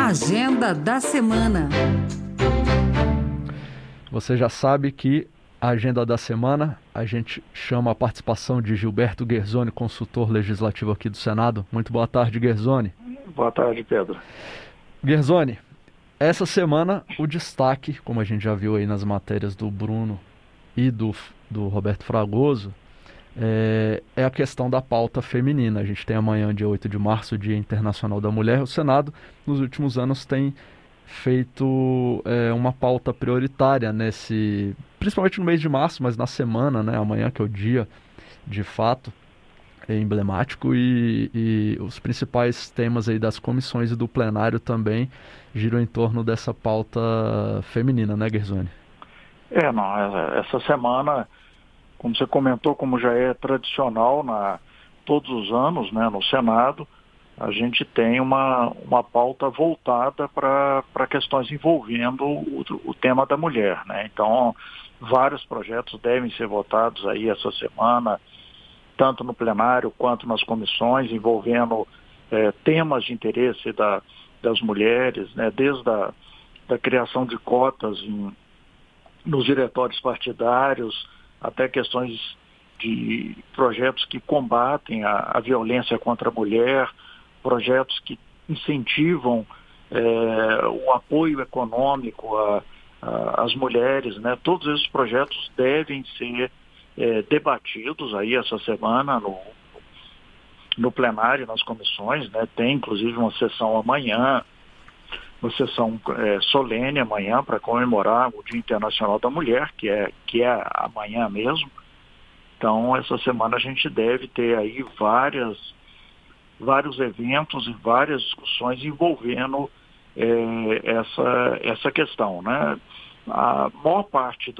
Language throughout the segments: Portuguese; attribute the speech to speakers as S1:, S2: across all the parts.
S1: Agenda da semana.
S2: Você já sabe que a agenda da semana a gente chama a participação de Gilberto Guerzoni, consultor legislativo aqui do Senado. Muito boa tarde, Guerzoni.
S3: Boa tarde, Pedro.
S2: Guerzoni, essa semana o destaque, como a gente já viu aí nas matérias do Bruno e do Roberto Fragoso, é a questão da pauta feminina. A gente tem amanhã, dia 8 de março, o Dia Internacional da Mulher. O Senado, nos últimos anos, tem feito uma pauta prioritária principalmente no mês de março, mas na semana, né, amanhã, que é o dia, de fato, é emblemático, e os principais temas aí das comissões e do plenário também giram em torno dessa pauta feminina, né, Guerzoni?
S3: Essa semana, como você comentou, como já é tradicional todos os anos, né, no Senado, a gente tem uma pauta voltada para questões envolvendo o tema da mulher, né? Então, vários projetos devem ser votados aí essa semana, tanto no plenário quanto nas comissões, envolvendo temas de interesse das mulheres, né? Desde da criação de cotas nos diretórios partidários, até questões de projetos que combatem a violência contra a mulher, projetos que incentivam o apoio econômico às mulheres, né? Todos esses projetos devem ser debatidos aí essa semana no plenário, nas comissões, né? Tem inclusive uma sessão amanhã, uma sessão solene amanhã para comemorar o Dia Internacional da Mulher, que é amanhã mesmo. Então, essa semana a gente deve ter aí vários eventos e várias discussões envolvendo essa questão, né? A maior parte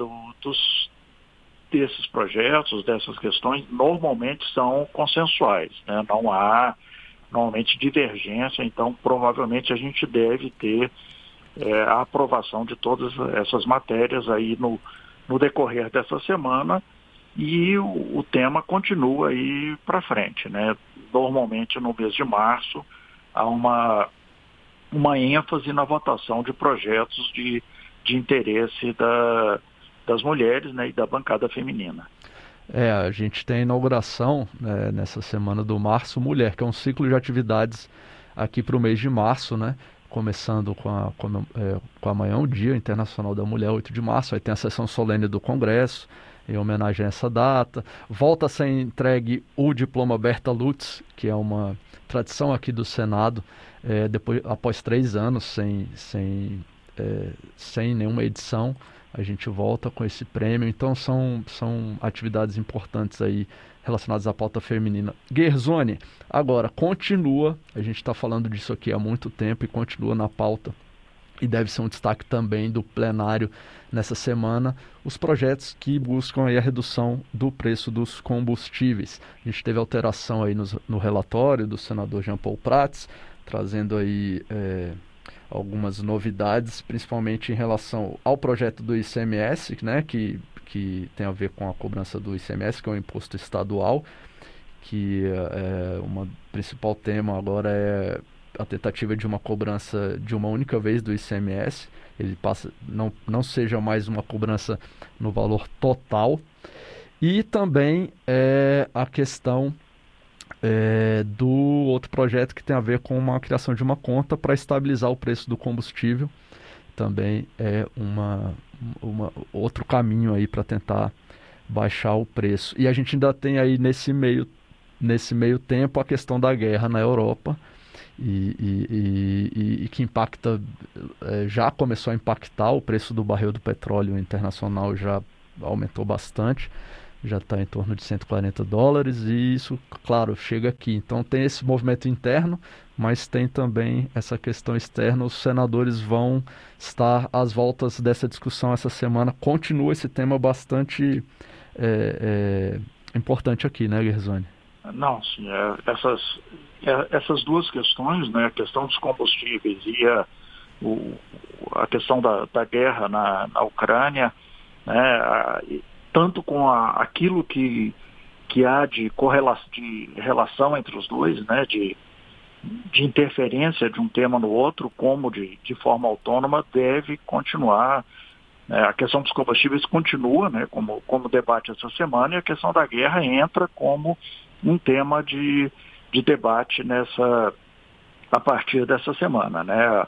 S3: desses projetos, dessas questões, normalmente são consensuais, né? Não há normalmente divergência, então provavelmente a gente deve ter a aprovação de todas essas matérias aí no decorrer dessa semana, e o tema continua aí para frente, né? Normalmente no mês de março há uma ênfase na votação de projetos de interesse das mulheres, né, e da bancada feminina.
S2: A gente tem a inauguração, né, nessa semana do Março Mulher, que é um ciclo de atividades aqui para o mês de março, né? Começando com amanhã, o Dia Internacional da Mulher, 8 de março. Aí tem a sessão solene do Congresso, em homenagem a essa data. Volta a ser entregue o diploma Berta Lutz, que é uma tradição aqui do Senado, após 3 anos sem nenhuma edição. A gente volta com esse prêmio. Então são atividades importantes aí relacionadas à pauta feminina. Guerzoni, agora continua, a gente está falando disso aqui há muito tempo e continua na pauta, e deve ser um destaque também do plenário nessa semana, os projetos que buscam aí a redução do preço dos combustíveis. A gente teve alteração aí no relatório do senador Jean Paul Prats, trazendo aí algumas novidades, principalmente em relação ao projeto do ICMS, né, que tem a ver com a cobrança do ICMS, que é um imposto estadual, que o principal tema agora é a tentativa de uma cobrança de uma única vez do ICMS. Ele não seja mais uma cobrança no valor total. E também a questão do outro projeto que tem a ver com a criação de uma conta para estabilizar o preço do combustível. Também é outro caminho aí para tentar baixar o preço. E a gente ainda tem aí nesse meio tempo a questão da guerra na Europa, e que já começou a impactar. O preço do barril do petróleo internacional já aumentou bastante, já está em torno de $140, e isso, claro, chega aqui. Então tem esse movimento interno, mas tem também essa questão externa. Os senadores vão estar às voltas dessa discussão essa semana. Continua esse tema bastante importante aqui, né, Guerzoni?
S3: Não, sim, essas duas questões, né, a questão dos combustíveis e a questão da guerra na Ucrânia, né, tanto com aquilo que há de relação entre os dois, né, de de interferência de um tema no outro, como de forma autônoma, deve continuar. A questão dos combustíveis continua, né, como debate essa semana, e a questão da guerra entra como um tema de debate a partir dessa semana, né?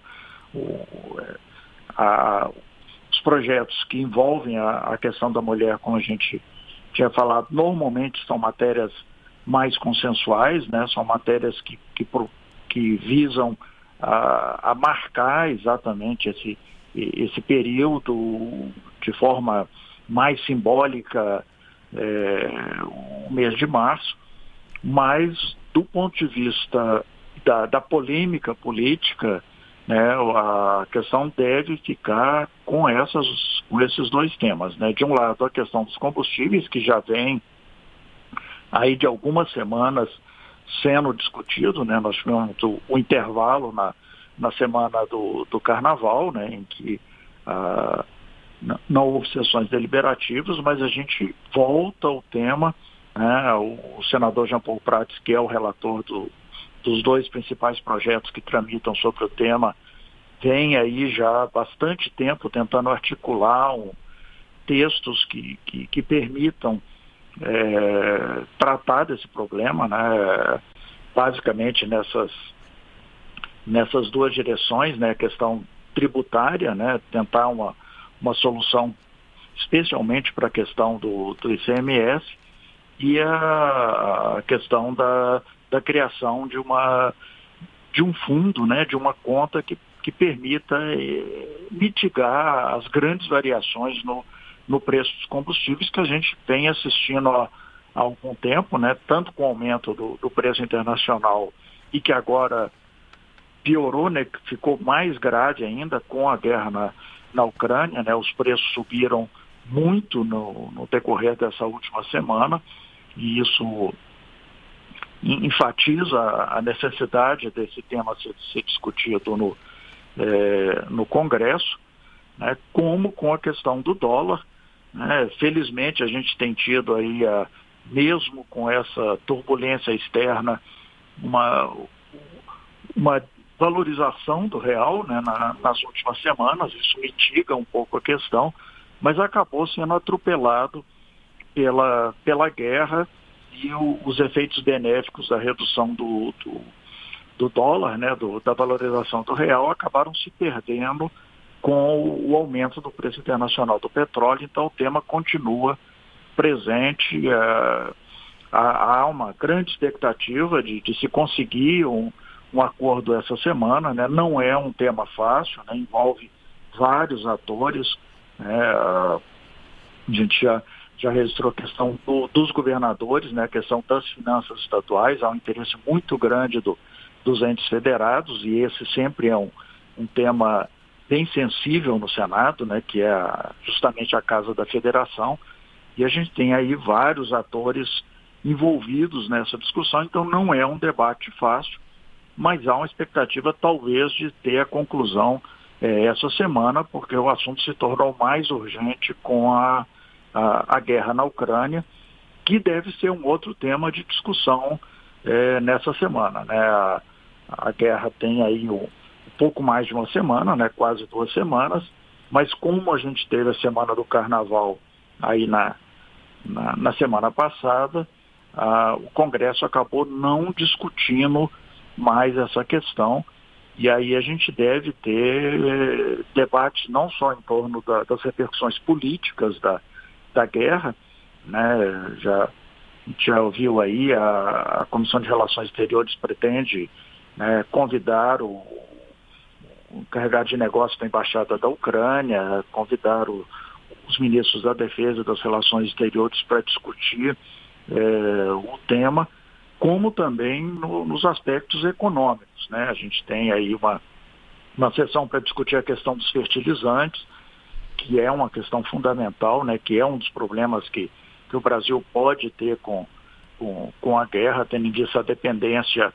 S3: Os projetos que envolvem a questão da mulher, como a gente tinha falado, normalmente são matérias mais consensuais, né? São matérias que visam a marcar exatamente esse período de forma mais simbólica, o mês de março, mas do ponto de vista da polêmica política, né, a questão deve ficar com esses dois temas, né? De um lado, a questão dos combustíveis, que já vem aí de algumas semanas sendo discutido, né? Nós tivemos o intervalo na semana do Carnaval, né, em que não houve sessões deliberativas, mas a gente volta ao tema, né? O senador Jean Paul Prats, que é o relator dos dois principais projetos que tramitam sobre o tema, vem aí já há bastante tempo tentando articular textos que permitam tratar desse problema, né? Basicamente nessas duas direções, né? A questão tributária, né? Tentar uma solução especialmente para a questão do ICMS, e a questão da criação de um fundo, né? De uma conta que permita mitigar as grandes variações no preço dos combustíveis que a gente vem assistindo há algum tempo, né? Tanto com o aumento do preço internacional, e que agora piorou, né? Ficou mais grave ainda com a guerra na Ucrânia, né? Os preços subiram muito no decorrer dessa última semana, e isso enfatiza a necessidade desse tema ser discutido no Congresso, né? Como com a questão do dólar, né? Felizmente a gente tem tido aí, mesmo com essa turbulência externa, uma valorização do real, né? Nas últimas semanas. Isso mitiga um pouco a questão, mas acabou sendo atropelado pela guerra e os efeitos benéficos da redução do dólar, né? Da valorização do real, acabaram se perdendo com o aumento do preço internacional do petróleo. Então o tema continua presente. Há uma grande expectativa de se conseguir um acordo essa semana, né? Não é um tema fácil, né? Envolve vários atores, né? A gente já registrou a questão dos governadores, né? A questão das finanças estaduais. Há um interesse muito grande dos entes federados, e esse sempre é um tema bem sensível no Senado, né? Que é justamente a Casa da Federação, e a gente tem aí vários atores envolvidos nessa discussão. Então não é um debate fácil, mas há uma expectativa talvez de ter a conclusão essa semana, porque o assunto se tornou mais urgente com a guerra na Ucrânia, que deve ser um outro tema de discussão nessa semana, né? A guerra tem aí um pouco mais de uma semana, né? Quase 2 semanas, mas como a gente teve a semana do Carnaval aí na semana passada, o Congresso acabou não discutindo mais essa questão, e aí a gente deve ter debates não só em torno das repercussões políticas da guerra, né? A gente já ouviu aí, a Comissão de Relações Exteriores pretende, né, convidar o encarregado de negócios da Embaixada da Ucrânia, convidar os ministros da Defesa e das Relações Exteriores para discutir o tema, como também nos aspectos econômicos, né? A gente tem aí uma sessão para discutir a questão dos fertilizantes, que é uma questão fundamental, né? Que é um dos problemas que o Brasil pode ter com a guerra, tendo em vista a dependência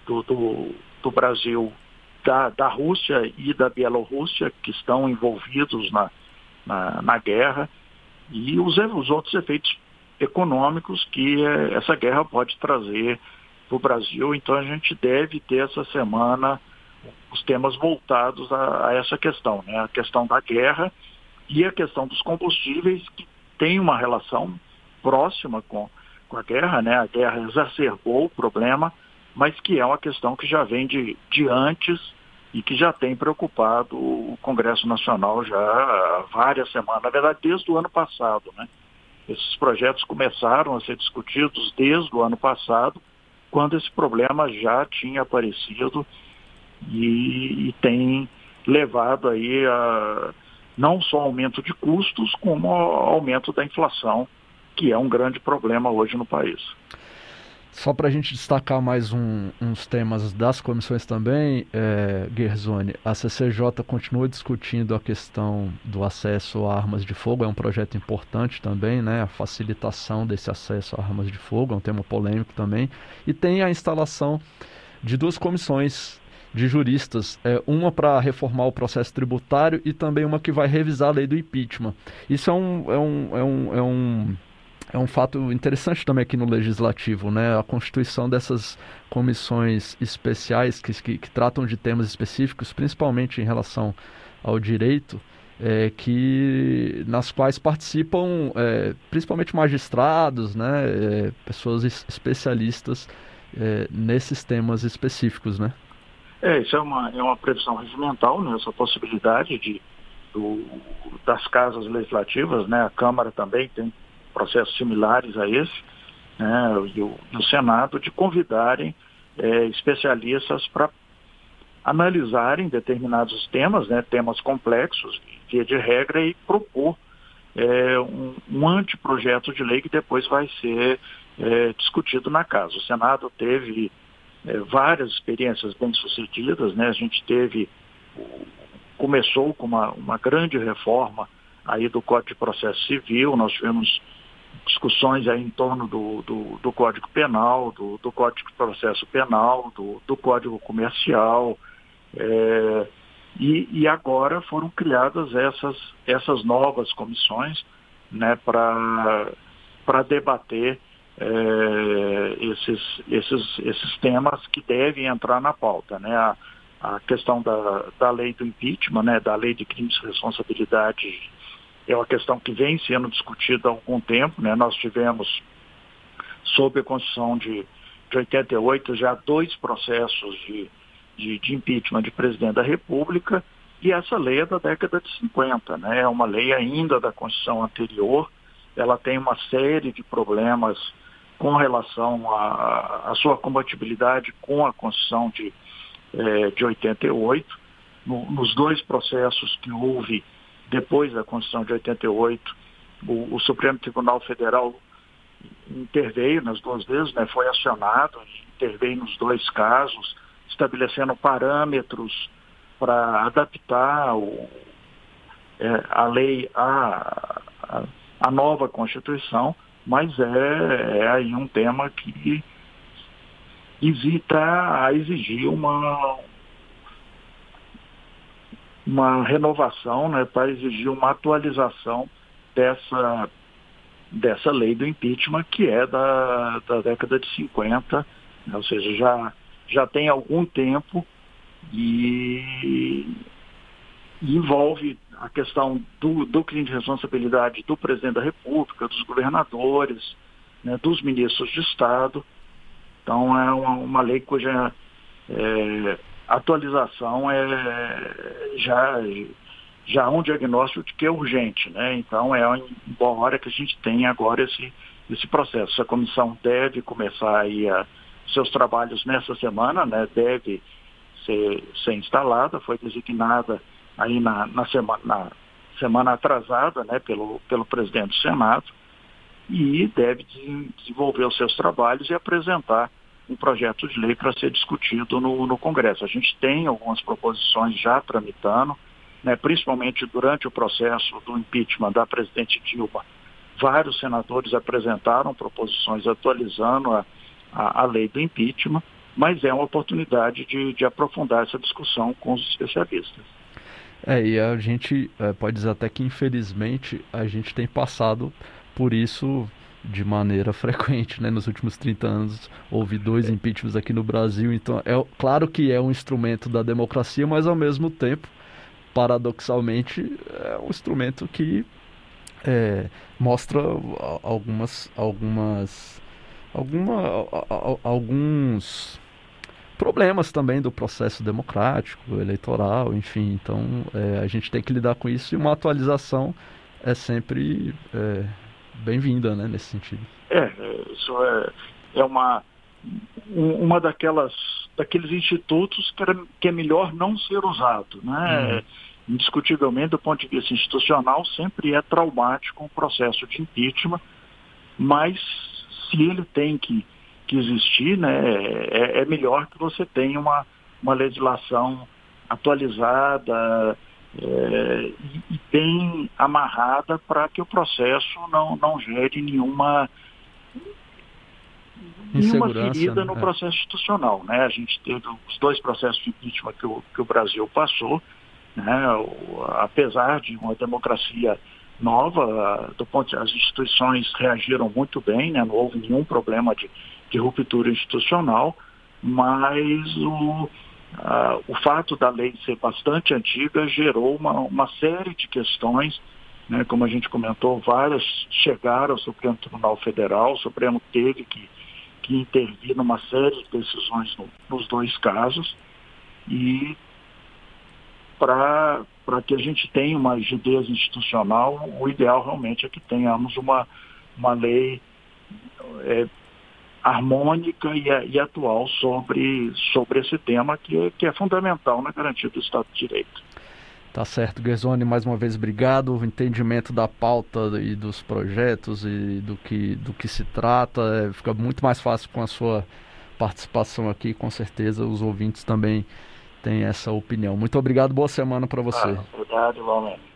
S3: do Brasil da Rússia e da Bielorrússia, que estão envolvidos na guerra, e os outros efeitos econômicos que essa guerra pode trazer para o Brasil. Então a gente deve ter essa semana os temas voltados a essa questão, né? A questão da guerra e a questão dos combustíveis, que tem uma relação próxima com a guerra, né? A guerra exacerbou o problema, mas que é uma questão que já vem de antes e que já tem preocupado o Congresso Nacional já há várias semanas, na verdade desde o ano passado, né? Esses projetos começaram a ser discutidos desde o ano passado, quando esse problema já tinha aparecido e tem levado aí a não só aumento de custos, como aumento da inflação, que é um grande problema hoje no país.
S2: Só para a gente destacar mais uns temas das comissões também, Guerzoni, a CCJ continua discutindo a questão do acesso a armas de fogo, é um projeto importante também, né? A facilitação desse acesso a armas de fogo, é um tema polêmico também, e tem a instalação de 2 comissões de juristas, uma para reformar o processo tributário e também uma que vai revisar a lei do impeachment. Isso é um fato interessante também aqui no Legislativo, né? A constituição dessas comissões especiais que tratam de temas específicos, principalmente em relação ao direito, nas quais participam principalmente magistrados, né? Pessoas especialistas nesses temas específicos, né?
S3: Isso é uma previsão regimental, né? Essa possibilidade das casas legislativas, né? A Câmara também tem processos similares a esse, né? E o Senado, de convidarem especialistas para analisarem determinados temas, né? Temas complexos, via de regra, e propor um anteprojeto de lei que depois vai ser discutido na casa. O Senado teve várias experiências bem-sucedidas, né? A gente começou com uma grande reforma aí do Código de Processo Civil, nós tivemos discussões aí em torno do Código Penal, do Código de Processo Penal, do Código Comercial, e agora foram criadas essas novas comissões, né, para debater esses temas que devem entrar na pauta, né? A questão da lei do impeachment, né, da lei de crimes de responsabilidade, é uma questão que vem sendo discutida há algum tempo, né? Nós tivemos, sob a Constituição de 88, já 2 processos de impeachment de presidente da República, e essa lei é da década de 50, né? É uma lei ainda da Constituição anterior, ela tem uma série de problemas com relação à sua compatibilidade com a Constituição de 88. Nos 2 processos que houve depois da Constituição de 88, o Supremo Tribunal Federal interveio nas 2 vezes, né? Foi acionado, interveio nos 2 casos, estabelecendo parâmetros para adaptar a lei à nova Constituição, mas é aí um tema que hesita a exigir uma renovação, né, para exigir uma atualização dessa lei do impeachment, que é da década de 50, né, ou seja, já tem algum tempo e envolve a questão do crime de responsabilidade do presidente da República, dos governadores, né, dos ministros de Estado. Então é uma lei cuja atualização já há um diagnóstico de que é urgente, né? Então é uma boa hora que a gente tenha agora esse processo. Essa comissão deve começar aí seus trabalhos nessa semana, né? Deve ser instalada, foi designada aí na semana atrasada, né, pelo presidente do Senado, e deve desenvolver os seus trabalhos e apresentar um projeto de lei para ser discutido no Congresso. A gente tem algumas proposições já tramitando, né, principalmente durante o processo do impeachment da presidente Dilma. Vários senadores apresentaram proposições atualizando a lei do impeachment, mas é uma oportunidade de aprofundar essa discussão com os especialistas.
S2: E a gente pode dizer até que, infelizmente, a gente tem passado por isso de maneira frequente, né? Nos últimos 30 anos houve 2 impeachments aqui no Brasil, então claro que é um instrumento da democracia, mas ao mesmo tempo, paradoxalmente, é um instrumento que mostra alguns problemas também do processo democrático, eleitoral, enfim. Então a gente tem que lidar com isso, e uma atualização é sempre bem-vinda, né, nesse sentido.
S3: Isso é uma daqueles institutos que é melhor não ser usado, né? Indiscutivelmente, do ponto de vista institucional, sempre é traumático um processo de impeachment, mas se ele tem que existir, né, é melhor que você tenha uma legislação atualizada e bem amarrada, para que o processo não gere nenhuma ferida no processo institucional, né? A gente teve os 2 processos de impeachment que o Brasil passou, né? Apesar de uma democracia nova, as instituições reagiram muito bem, né? Não houve nenhum problema de ruptura institucional, mas o fato da lei ser bastante antiga gerou uma série de questões, né? Como a gente comentou, várias chegaram ao Supremo Tribunal Federal. O Supremo teve que intervir numa série de decisões nos 2 casos, e para que a gente tenha uma rigidez institucional, o ideal realmente é que tenhamos uma lei harmônica e atual sobre esse tema, que é fundamental na garantia do Estado de Direito.
S2: Tá certo, Guerzoni, mais uma vez obrigado. O entendimento da pauta e dos projetos e do que se trata fica muito mais fácil com a sua participação aqui. Com certeza os ouvintes também têm essa opinião. Muito obrigado, boa semana para você.
S3: Obrigado, igualmente.